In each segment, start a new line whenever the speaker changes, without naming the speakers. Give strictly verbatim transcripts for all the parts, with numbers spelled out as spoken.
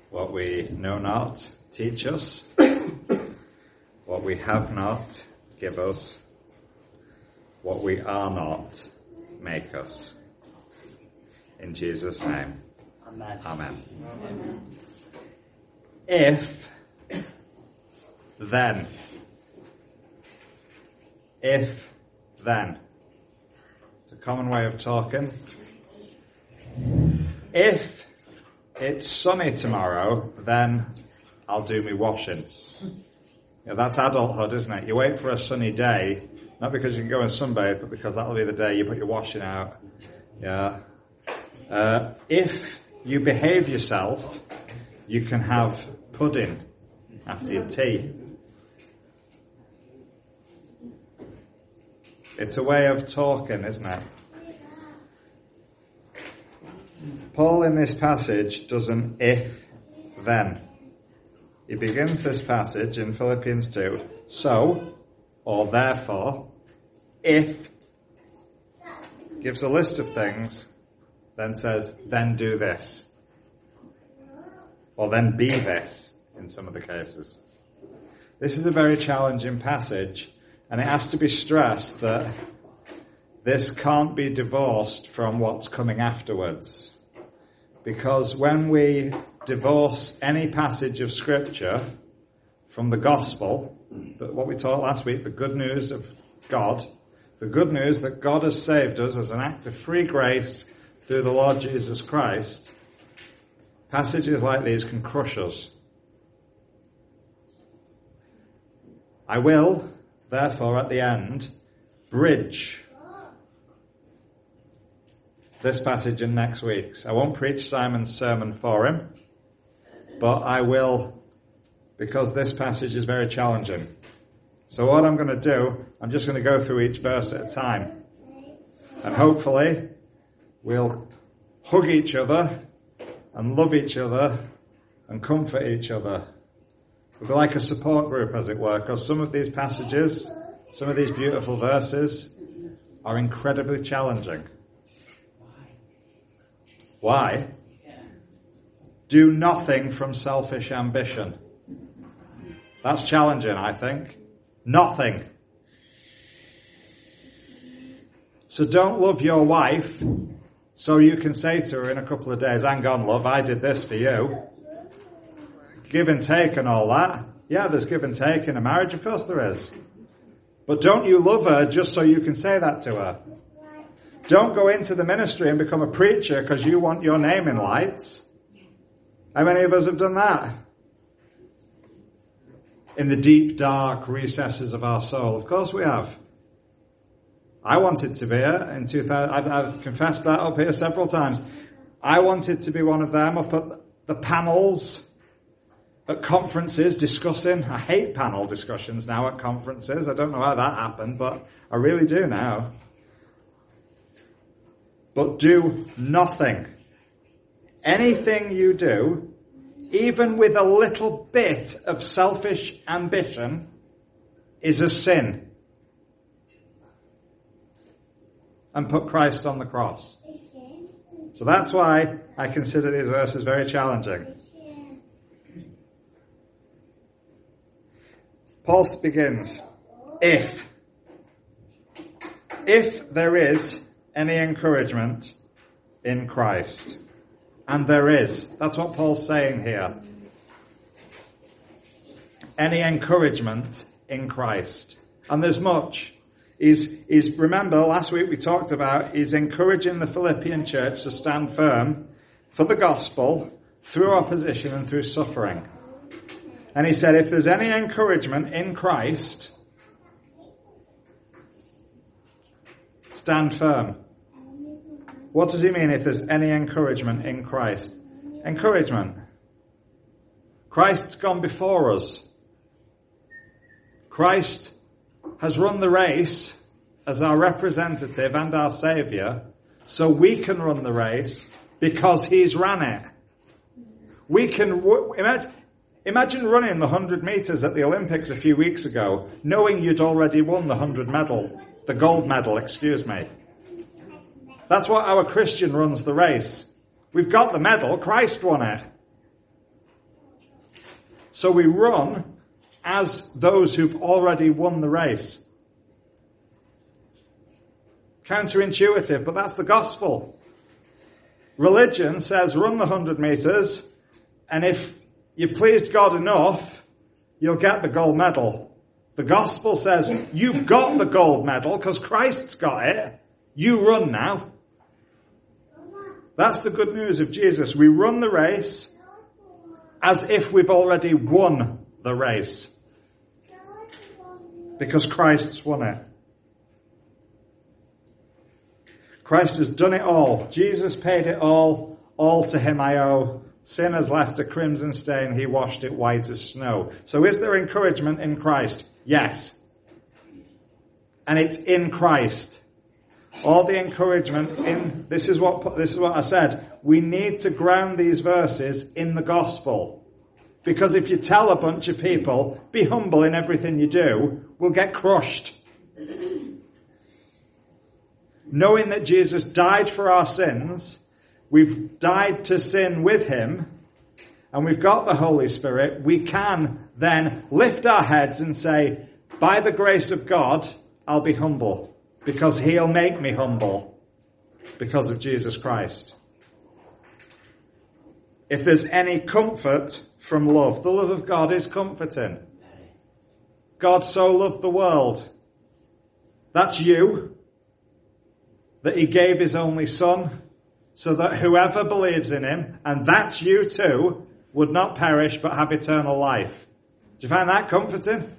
What we know not, teach us. What we have not, give us. What we are not, make us. In Jesus' name.
Amen.
Amen. Amen. If, then. If, then. It's a common way of talking. If it's sunny tomorrow, then I'll do me washing. Yeah, that's adulthood, isn't it? You wait for a sunny day, not because you can go and sunbathe, but because that'll be the day you put your washing out. Yeah. Uh, if you behave yourself, you can have pudding after your tea. It's a way of talking, isn't it? Paul in this passage does an if, then. He begins this passage in Philippians two. So, or therefore, if, gives a list of things, then says, then do this. Or then be this, in some of the cases. This is a very challenging passage, and it has to be stressed that this can't be divorced from what's coming afterwards. Because when we divorce any passage of Scripture from the gospel, what we taught last week, the good news of God, the good news that God has saved us as an act of free grace through the Lord Jesus Christ, passages like these can crush us. I will, therefore, at the end, bridge this passage in next week's. I won't preach Simon's sermon for him, but I will, because this passage is very challenging. So what I'm going to do, I'm just going to go through each verse at a time. And hopefully, we'll hug each other and love each other and comfort each other. We'll be like a support group, as it were, because some of these passages, some of these beautiful verses are incredibly challenging. Why? Do nothing from selfish ambition. That's challenging, I think. Nothing. So don't love your wife so you can say to her in a couple of days, hang on, love, I did this for you. Give and take and all that. Yeah, there's give and take in a marriage, of course there is. But don't you love her just so you can say that to her. Don't go into the ministry and become a preacher because you want your name in lights. How many of us have done that? In the deep, dark recesses of our soul. Of course we have. I wanted to be here in two thousand. I've, I've confessed that up here several times. I wanted to be one of them up at the panels at conferences discussing. I hate panel discussions now at conferences. I don't know how that happened, but I really do now. But do nothing. Anything you do, even with a little bit of selfish ambition, is a sin. And put Christ on the cross. So that's why I consider these verses very challenging. Paul begins, if. If there is any encouragement in Christ. And there is. That's what Paul's saying here. Any encouragement in Christ. And there's much. He's, he's, remember, last week we talked about, he's encouraging the Philippian church to stand firm for the gospel through opposition and through suffering. And he said, if there's any encouragement in Christ, stand firm. What does he mean if there's any encouragement in Christ? Encouragement. Christ's gone before us. Christ has run the race as our representative and our Saviour, so we can run the race because he's ran it. We can, imagine, imagine running the one hundred metres at the Olympics a few weeks ago, knowing you'd already won the one hundred medal, the gold medal, excuse me. That's what our Christian runs the race. We've got the medal, Christ won it. So we run as those who've already won the race. Counterintuitive, but that's the gospel. Religion says run the hundred meters, and if you pleased God enough, you'll get the gold medal. The gospel says you've got the gold medal because Christ's got it. You run now. That's the good news of Jesus. We run the race as if we've already won the race. Because Christ's won it. Christ has done it all. Jesus paid it all. All to him I owe. Sin has left a crimson stain. He washed it white as snow. So is there encouragement in Christ? Yes. And it's in Christ. All the encouragement in, this is what, this is what I said. We need to ground these verses in the gospel. Because if you tell a bunch of people, be humble in everything you do, we'll get crushed. Knowing that Jesus died for our sins, we've died to sin with him, and we've got the Holy Spirit, we can then lift our heads and say, by the grace of God, I'll be humble, because he'll make me humble because of Jesus Christ. If there's any comfort from love, the love of God is comforting. God so loved the world. That's you. That he gave his only son so that whoever believes in him, and that's you too, would not perish but have eternal life. Do you find that comforting?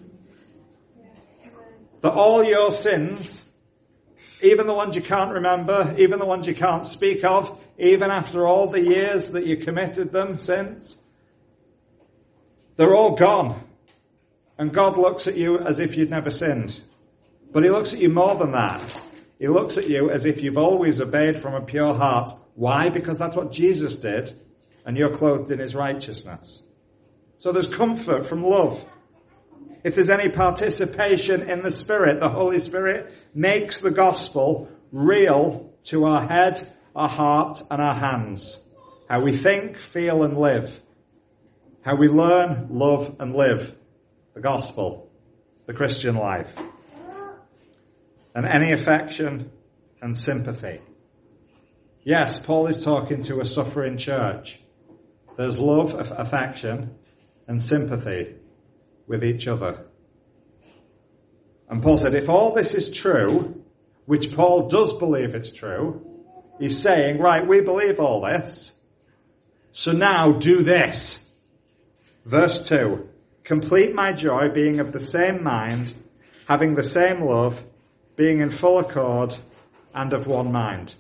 That all your sins, even the ones you can't remember, even the ones you can't speak of, even after all the years that you committed them since, they're all gone. And God looks at you as if you'd never sinned. But he looks at you more than that. He looks at you as if you've always obeyed from a pure heart. Why? Because that's what Jesus did, and you're clothed in his righteousness. So there's comfort from love. If there's any participation in the Spirit, the Holy Spirit makes the gospel real to our head, our heart, and our hands. How we think, feel, and live. How we learn, love, and live the gospel, the Christian life. And any affection and sympathy. Yes, Paul is talking to a suffering church. There's love, affection, and sympathy with each other. And Paul said, if all this is true, which Paul does believe it's true, he's saying, right, we believe all this, so now do this. Verse two, complete my joy, being of the same mind, having the same love, being in full accord and of one mind.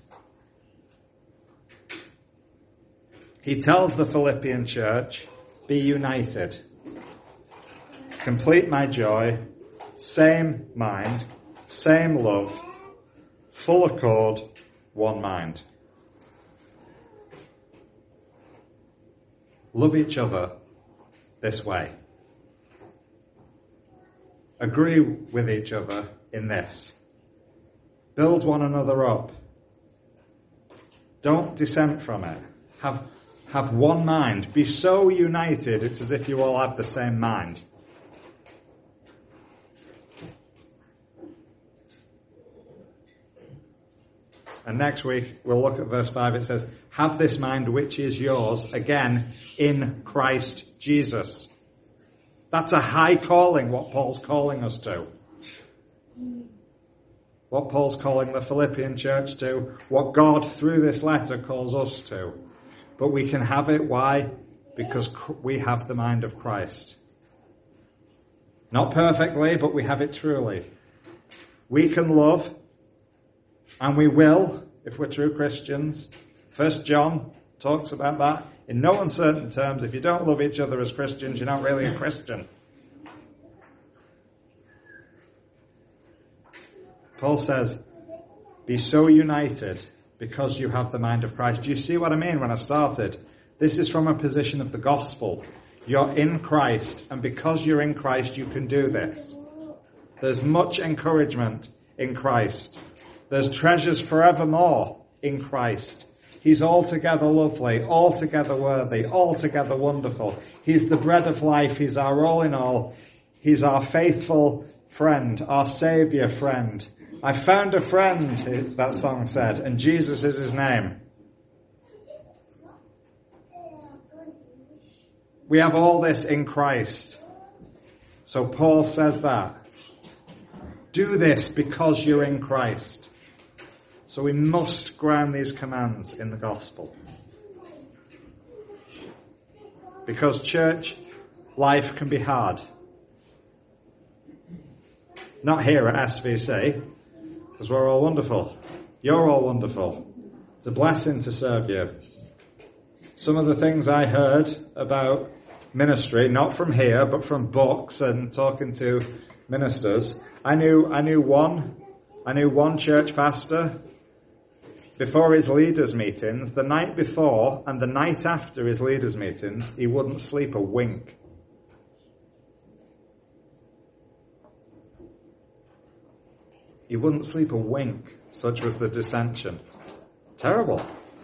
He tells the Philippian church, be united. Complete my joy, same mind, same love, full accord, one mind. Love each other this way. Agree with each other in this. Build one another up. Don't dissent from it. Have, have one mind. Be so united, it's as if you all have the same mind. And next week, we'll look at verse five. It says, have this mind which is yours, again, in Christ Jesus. That's a high calling, what Paul's calling us to. What Paul's calling the Philippian church to, what God through this letter calls us to. But we can have it, why? Because we have the mind of Christ. Not perfectly, but we have it truly. We can love, and we will, if we're true Christians. First John talks about that in no uncertain terms. If you don't love each other as Christians, you're not really a Christian. Paul says, be so united because you have the mind of Christ. Do you see what I mean when I started? This is from a position of the gospel. You're in Christ, and because you're in Christ, you can do this. There's much encouragement in Christ. There's treasures forevermore in Christ. He's altogether lovely, altogether worthy, altogether wonderful. He's the bread of life. He's our all in all. He's our faithful friend, our saviour friend. I found a friend, that song said, and Jesus is his name. We have all this in Christ. So Paul says that. Do this because you're in Christ. So we must ground these commands in the gospel. Because church life can be hard. Not here at S V C, because we're all wonderful. You're all wonderful. It's a blessing to serve you. Some of the things I heard about ministry, not from here, but from books and talking to ministers, I knew, I knew one, I knew one church pastor. Before his leaders' meetings, the night before and the night after his leaders' meetings, he wouldn't sleep a wink. He wouldn't sleep a wink. Such was the dissension. Terrible.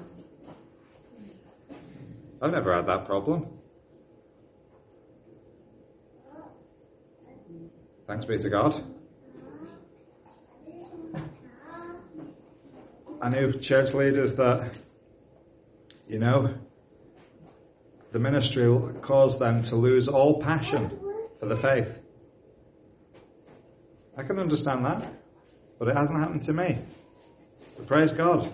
I've never had that problem. Thanks be to God. I knew church leaders that, you know, the ministry will cause them to lose all passion for the faith. I can understand that, but it hasn't happened to me. So praise God.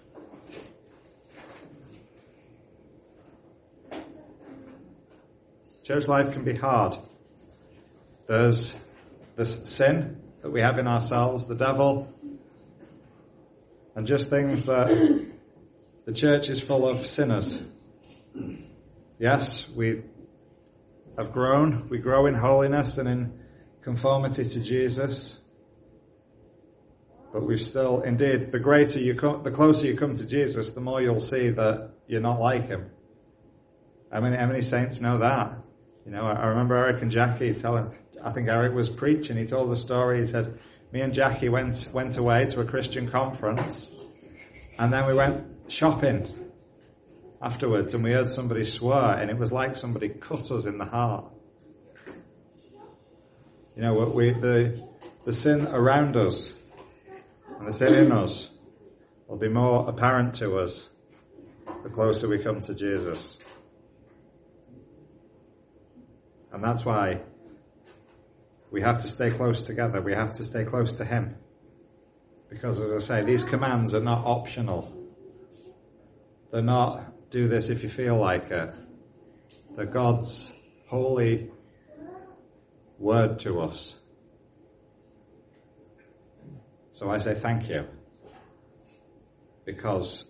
Church life can be hard. There's this sin that we have in ourselves, the devil, and just things that the church is full of sinners. Yes, we have grown. We grow in holiness and in conformity to Jesus. But we've still, indeed, the greater you come, the closer you come to Jesus, the more you'll see that you're not like him. How many, how many saints know that? You know, I remember Eric and Jackie telling, I think Eric was preaching, he told the story, he said, me and Jackie went went away to a Christian conference, and then we went shopping afterwards, and we heard somebody swear, and it was like somebody cut us in the heart. You know, we the the sin around us and the sin in us will be more apparent to us the closer we come to Jesus. And that's why we have to stay close together. We have to stay close to him. Because, as I say, these commands are not optional. They're not, do this if you feel like it. They're God's holy word to us. So I say thank you. Because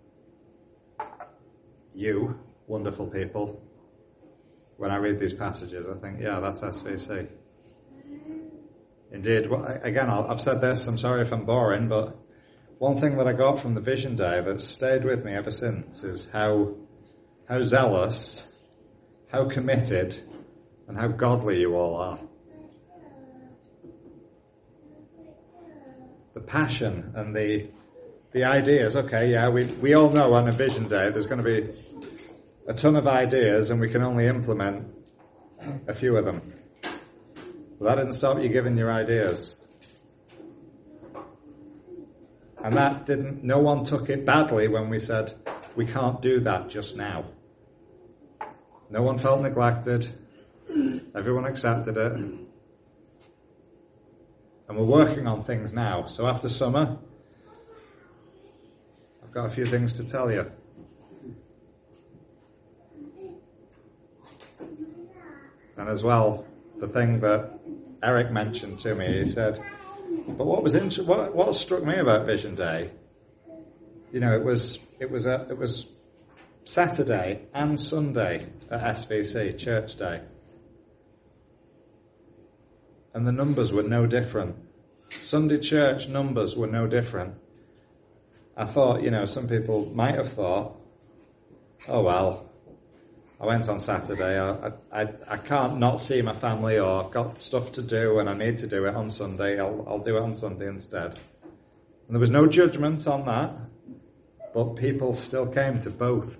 you, wonderful people, when I read these passages, I think, yeah, that's S V C. Indeed, well, again, I've said this, I'm sorry if I'm boring, but one thing that I got from the Vision Day that's stayed with me ever since is how how zealous, how committed, and how godly you all are. The passion and the the ideas, okay, yeah, we, we all know on a Vision Day there's going to be a ton of ideas and we can only implement a few of them. But that didn't stop you giving your ideas. And that didn't, no one took it badly when we said, we can't do that just now. No one felt neglected. Everyone accepted it. And we're working on things now. So after summer, I've got a few things to tell you. And as well, the thing that Eric mentioned to me, he said, but what was inter- what, what struck me about Vision Day, you know, it was it was a, it was Saturday and Sunday at S V C, Church Day. And the numbers were no different. Sunday church numbers were no different. I thought, you know, some people might have thought, oh well, I went on Saturday, I, I, I can't not see my family, or I've got stuff to do and I need to do it on Sunday, I'll, I'll do it on Sunday instead. And there was no judgment on that, but people still came to both.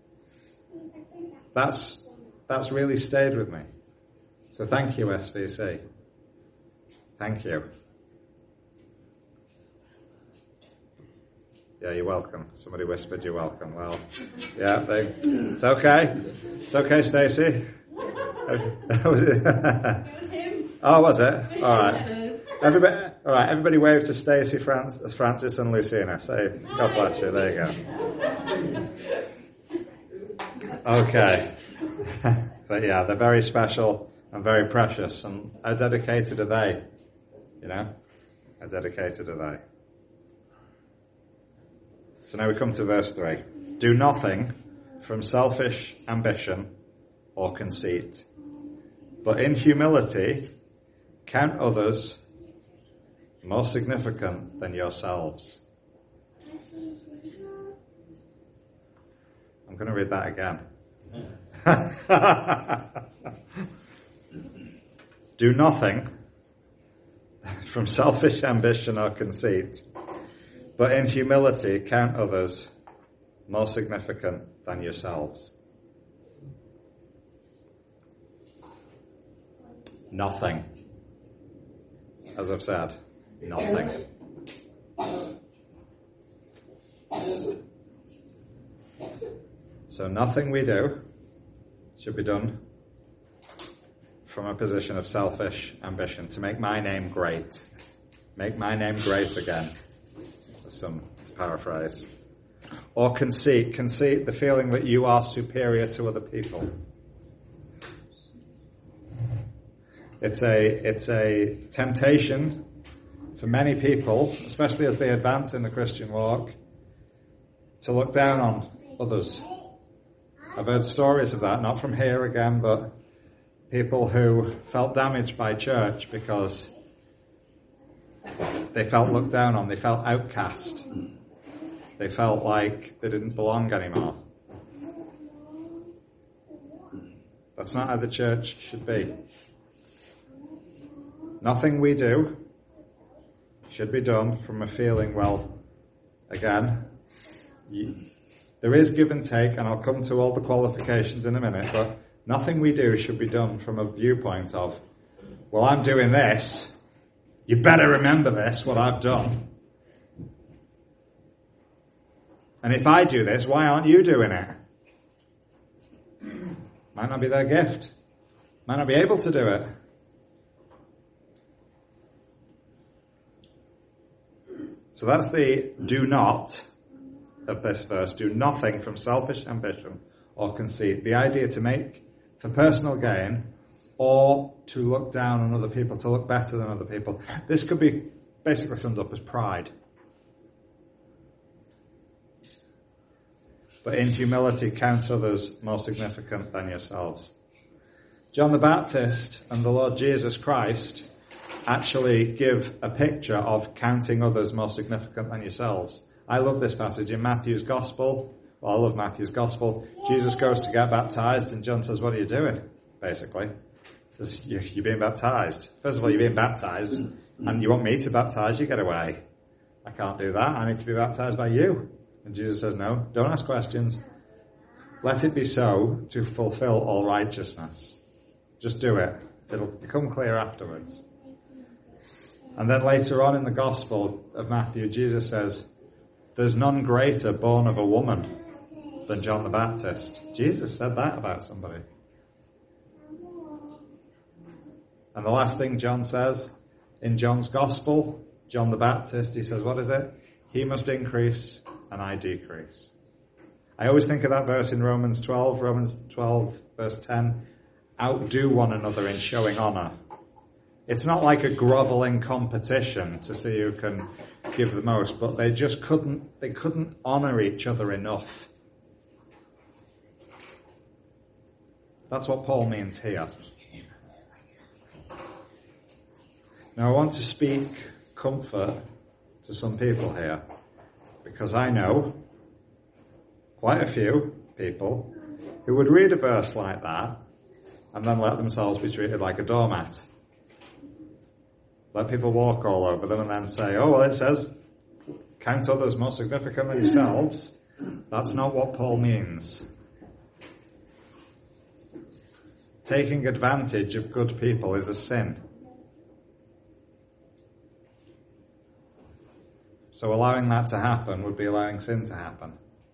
That's, that's really stayed with me. So thank you, S V C. Thank you. Yeah, you're welcome. Somebody whispered you're welcome. Well, yeah, they, it's okay. It's okay, Stacey. Was it?
It was him.
Oh, was it? All right. Everybody, all right. Everybody, wave to Stacey, Francis, Francis, and Lucina. Say, God bless you. There you go. Okay. But yeah, they're very special and very precious. And how dedicated are they? You know, how dedicated are they? So now we come to verse three. Do nothing from selfish ambition or conceit, but in humility count others more significant than yourselves. I'm going to read that again. Do nothing from selfish ambition or conceit, but in humility count others more significant than yourselves. Nothing. As I've said, nothing. So nothing we do should be done from a position of selfish ambition to make my name great. Make my name great again. Some to paraphrase. Or conceit. Conceit, the feeling that you are superior to other people. It's a, it's a temptation for many people, especially as they advance in the Christian walk, to look down on others. I've heard stories of that, not from here again, but people who felt damaged by church because they felt looked down on, they felt outcast. They felt like they didn't belong anymore. That's not how the church should be. Nothing we do should be done from a feeling, well, again, you, there is give and take, and I'll come to all the qualifications in a minute, but nothing we do should be done from a viewpoint of, well, I'm doing this, you better remember this, what I've done. And if I do this, why aren't you doing it? Might not be their gift. Might not be able to do it. So that's the do not of this verse. Do nothing from selfish ambition or conceit. The idea to make for personal gain or to look down on other people, to look better than other people. This could be basically summed up as pride. But in humility, count others more significant than yourselves. John the Baptist and the Lord Jesus Christ actually give a picture of counting others more significant than yourselves. I love this passage in Matthew's Gospel. Well, I love Matthew's Gospel. Jesus goes to get baptized and John says, what are you doing? Basically. He says, you're being baptized. First of all, you're being baptized and you want me to baptize you? Get away. I can't do that. I need to be baptized by you. And Jesus says, no, don't ask questions. Let it be so to fulfill all righteousness. Just do it. It'll become clear afterwards. And then later on in the Gospel of Matthew, Jesus says, there's none greater born of a woman than John the Baptist. Jesus said that about somebody. And the last thing John says in John's Gospel, John the Baptist, he says, what is it? He must increase and I decrease. I always think of that verse in Romans twelve, Romans twelve verse ten, outdo one another in showing honour. It's not like a grovelling competition to see who can give the most, but they just couldn't, they couldn't honour each other enough. That's what Paul means here. Now I want to speak comfort to some people here, because I know quite a few people who would read a verse like that and then let themselves be treated like a doormat. Let people walk all over them and then say, oh, well, it says, count others more significant than yourselves. That's not what Paul means. Taking advantage of good people is a sin. So allowing that to happen would be allowing sin to happen.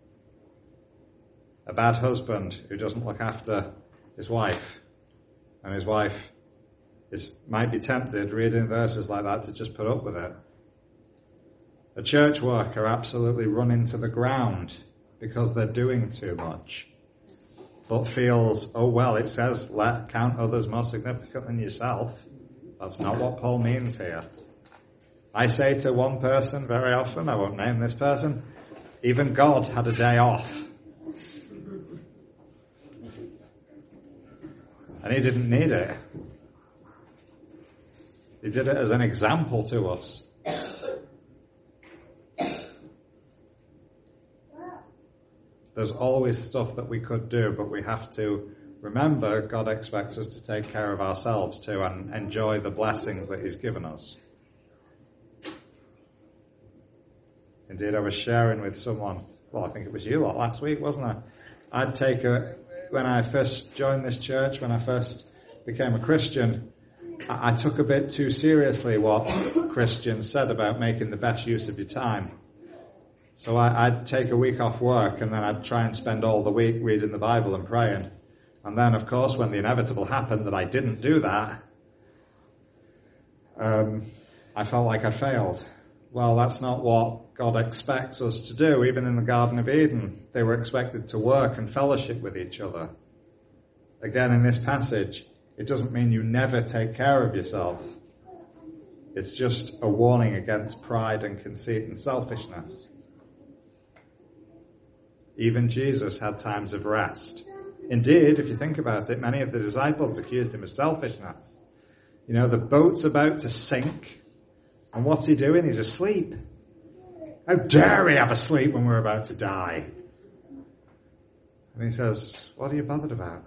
A bad husband who doesn't look after his wife, and his wife is, might be tempted, reading verses like that, to just put up with it. A church worker absolutely run into the ground because they're doing too much, but feels, oh well, it says let count others more significant than yourself. That's not what Paul means here. I say to one person very often, I won't name this person, even God had a day off. And he didn't need it. He did it as an example to us. There's always stuff that we could do, but we have to remember God expects us to take care of ourselves too and enjoy the blessings that he's given us. Indeed, I was sharing with someone, well, I think it was you lot last week, wasn't I? I'd take a, when I first joined this church, when I first became a Christian, I, I took a bit too seriously what Christians said about making the best use of your time. So I, I'd take a week off work and then I'd try and spend all the week reading the Bible and praying. And then, of course, when the inevitable happened that I didn't do that, um, I felt like I failed. Well, that's not what God expects us to do. Even in the Garden of Eden, they were expected to work and fellowship with each other. Again, in this passage, it doesn't mean you never take care of yourself. It's just a warning against pride and conceit and selfishness. Even Jesus had times of rest. Indeed, if you think about it, many of the disciples accused him of selfishness. You know, the boat's about to sink, and what's he doing? He's asleep. How dare he have a sleep when we're about to die? And he says, what are you bothered about?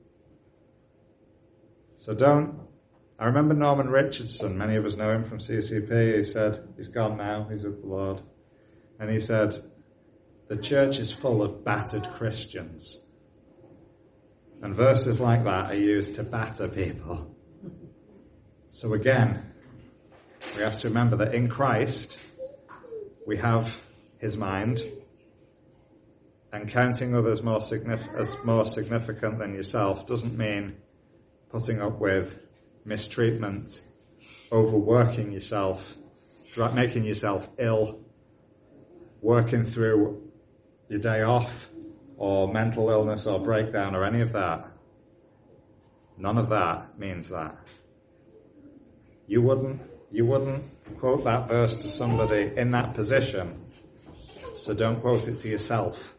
So don't, I remember Norman Richardson, many of us know him from C C P, he said, he's gone now, he's with the Lord. And he said, the church is full of battered Christians. And verses like that are used to batter people. So again, we have to remember that in Christ, we have his mind, and counting others more signif- as more significant than yourself doesn't mean putting up with mistreatment, overworking yourself, making yourself ill, working through your day off, or mental illness or breakdown or any of that. None of that means that. You wouldn't, you wouldn't quote that verse to somebody in that position, so don't quote it to yourself.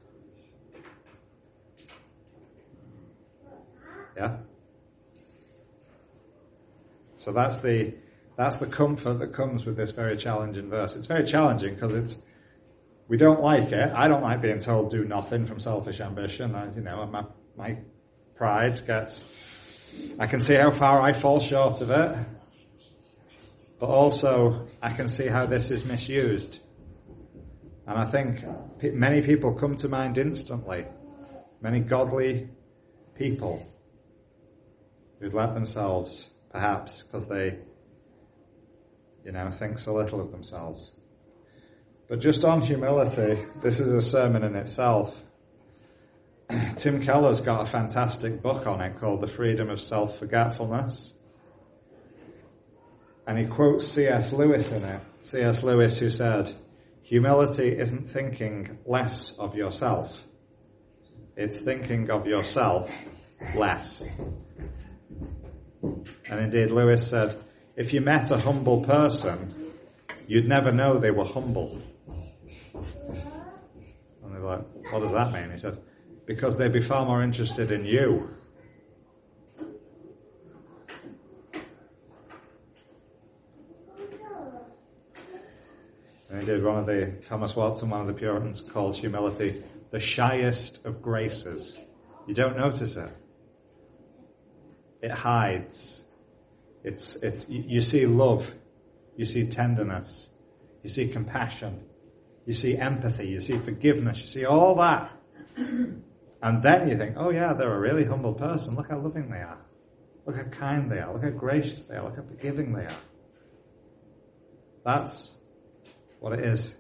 Yeah? So that's the, that's the comfort that comes with this very challenging verse. It's very challenging because it's, we don't like it. I don't like being told do nothing from selfish ambition. I, you know, my, my pride gets, I can see how far I fall short of it. But also, I can see how this is misused. And I think p- many people come to mind instantly. Many godly people who'd let themselves, perhaps because they, you know, think so little of themselves. But just on humility, this is a sermon in itself. Tim Keller's got a fantastic book on it called The Freedom of Self-Forgetfulness. And he quotes C S Lewis in it. C S Lewis, who said, humility isn't thinking less of yourself. It's thinking of yourself less. And indeed, Lewis said, if you met a humble person, you'd never know they were humble. And they were like, what does that mean? He said, because they'd be far more interested in you. And he did one of the, Thomas Watson, one of the Puritans, called humility the shyest of graces. You don't notice it. It hides. It's, it's, you see love. You see tenderness. You see compassion. You see empathy, you see forgiveness, you see all that. And then you think, oh yeah, they're a really humble person. Look how loving they are. Look how kind they are. Look how gracious they are. Look how forgiving they are. That's what it is.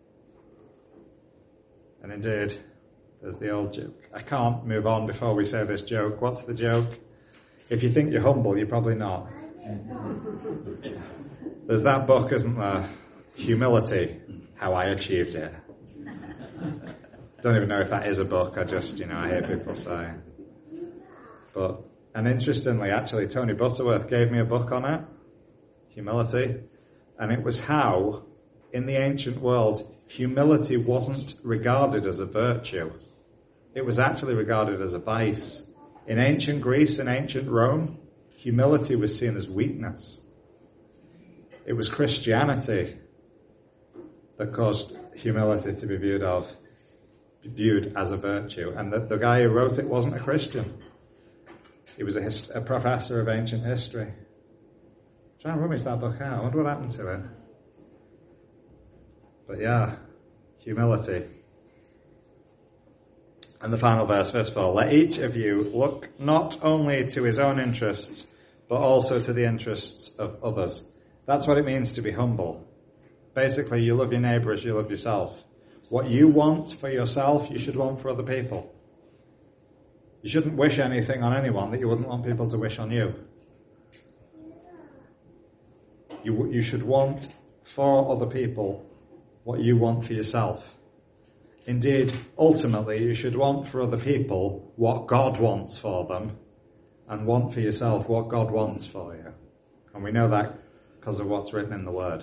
And indeed, there's the old joke. I can't move on before we say this joke. What's the joke? If you think you're humble, you're probably not. There's that book, isn't there? Humility, How I Achieved It. Don't even know if that is a book. I just, you know, I hear people say. But, and interestingly, actually, Tony Butterworth gave me a book on it. Humility. And it was how, in the ancient world, humility wasn't regarded as a virtue. It was actually regarded as a vice. In ancient Greece and ancient Rome, humility was seen as weakness. It was Christianity that caused humility to be viewed of, viewed as a virtue. And the, the guy who wrote it wasn't a Christian. He was a, hist- a professor of ancient history. I'm trying to rummage that book out. I wonder what happened to it. But yeah, humility. And the final verse, first of all, let each of you look not only to his own interests, but also to the interests of others. That's what it means to be humble. Basically, you love your neighbour as you love yourself. What you want for yourself, you should want for other people. You shouldn't wish anything on anyone that you wouldn't want people to wish on you. You, you should want for other people what you want for yourself. Indeed, ultimately, you should want for other people what God wants for them, and want for yourself what God wants for you. And we know that because of what's written in the Word.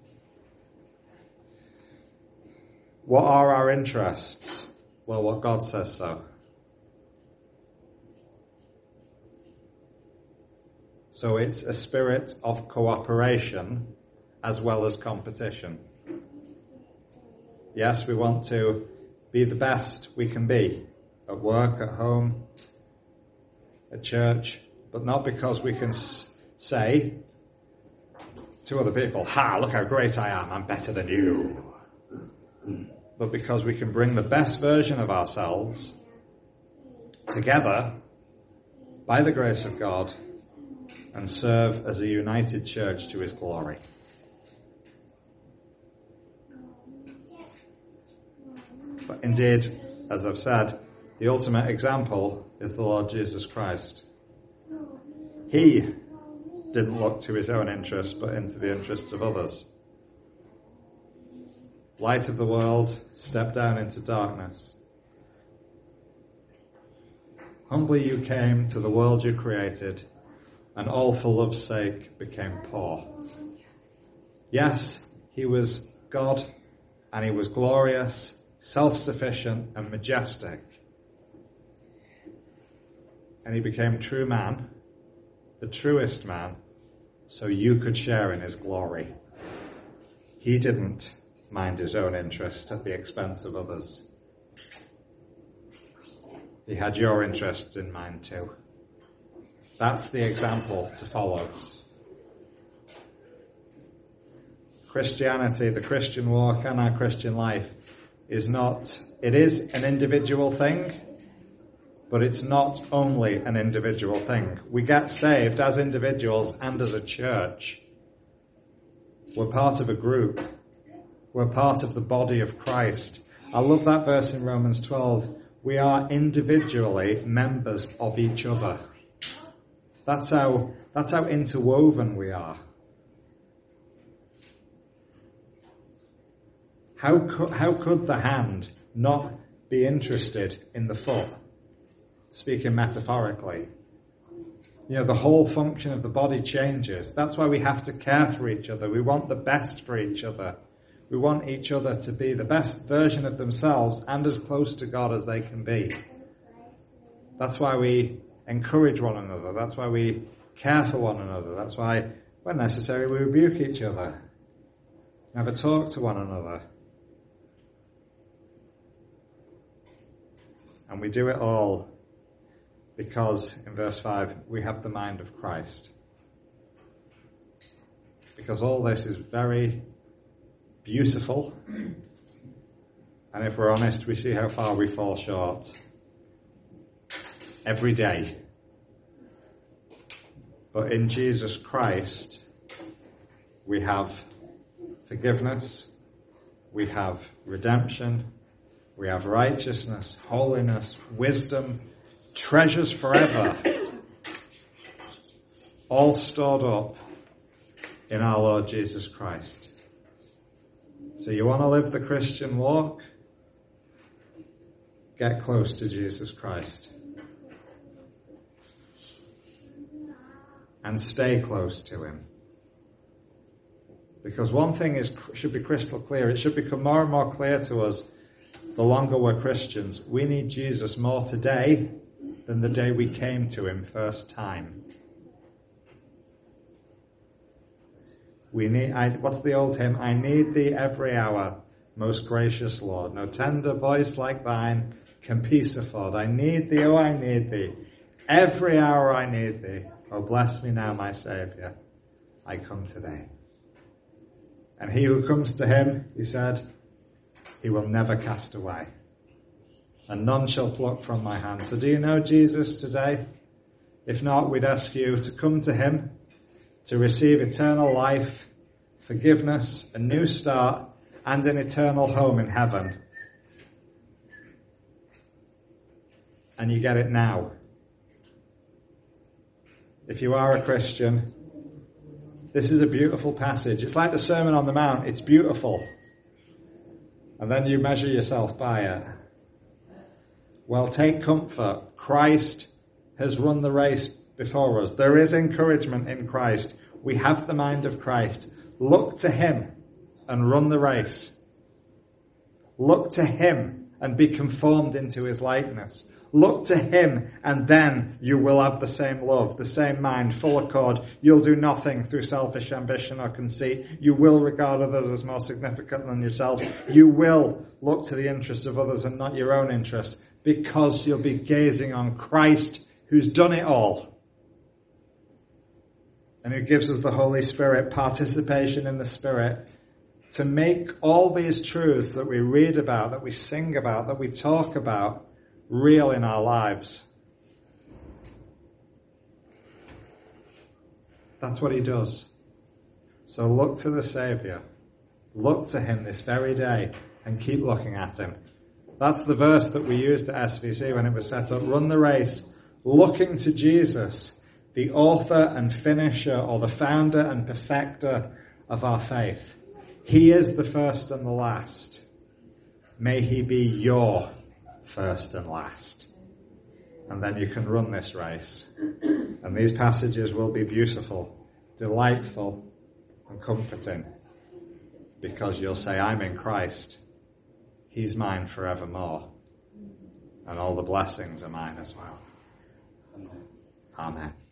What are our interests? Well, what God says so. So it's a spirit of cooperation as well as competition. Yes, we want to be the best we can be at work, at home, at church, but not because we can s- say to other people, ha, look how great I am, I'm better than you. But because we can bring the best version of ourselves together by the grace of God and serve as a united church to his glory. But indeed, as I've said, the ultimate example is the Lord Jesus Christ. He didn't look to his own interests, but into the interests of others. Light of the world, stepped down into darkness. Humbly you came to the world you created, and all for love's sake became poor. Yes, he was God, and he was glorious, self-sufficient and majestic. And he became true man, the truest man, so you could share in his glory. He didn't mind his own interest at the expense of others. He had your interests in mind too. That's the example to follow. Christianity, the Christian walk and our Christian life is not, it is an individual thing, but it's not only an individual thing. We get saved as individuals and as a church. We're part of a group. We're part of the body of Christ. I love that verse in Romans twelve. We are individually members of each other. That's how, that's how interwoven we are. How could, how could the hand not be interested in the foot? Speaking metaphorically. You know, the whole function of the body changes. That's why we have to care for each other. We want the best for each other. We want each other to be the best version of themselves and as close to God as they can be. That's why we encourage one another. That's why we care for one another. That's why, when necessary, we rebuke each other. Have a talk to one another. And we do it all because, in verse five, we have the mind of Christ. Because all this is very beautiful, And if we're honest, we see how far we fall short. Every day. But in Jesus Christ, we have forgiveness, we have redemption, we have righteousness, holiness, wisdom, treasures forever, all stored up in our Lord Jesus Christ. So you want to live the Christian walk? Get close to Jesus Christ. And stay close to him. Because one thing is should be crystal clear. It should become more and more clear to us the longer we're Christians. We need Jesus more today than the day we came to him first time. We need, I, what's the old hymn? I need thee every hour, most gracious Lord. No tender voice like thine can peace afford. I need thee, oh I need thee. Every hour I need thee. Oh, bless me now, my Saviour. I come today. And he who comes to him, he said, he will never cast away. And none shall pluck from my hand. So do you know Jesus today? If not, we'd ask you to come to him, to receive eternal life, forgiveness, a new start, and an eternal home in heaven. And you get it now. If you are a Christian, this is a beautiful passage. It's like the Sermon on the Mount. It's beautiful. And then you measure yourself by it. Well, take comfort. Christ has run the race before us. There is encouragement in Christ. We have the mind of Christ. Look to him and run the race. Look to him and be conformed into his likeness. Look to him, and then you will have the same love, the same mind, full accord. You'll do nothing through selfish ambition or conceit. You will regard others as more significant than yourself. You will look to the interests of others and not your own interests, because you'll be gazing on Christ, who's done it all, and who gives us the Holy Spirit, participation in the Spirit, to make all these truths that we read about, that we sing about, that we talk about, real in our lives. That's what he does. So look to the Saviour. Look to him this very day and keep looking at him. That's the verse that we used at S V C when it was set up. Run the race, looking to Jesus, the author and finisher, or the founder and perfecter of our faith. He is the first and the last. May he be your first and last. And then you can run this race. And these passages will be beautiful, delightful, and comforting, because you'll say, I'm in Christ. He's mine forevermore. And all the blessings are mine as well. Amen.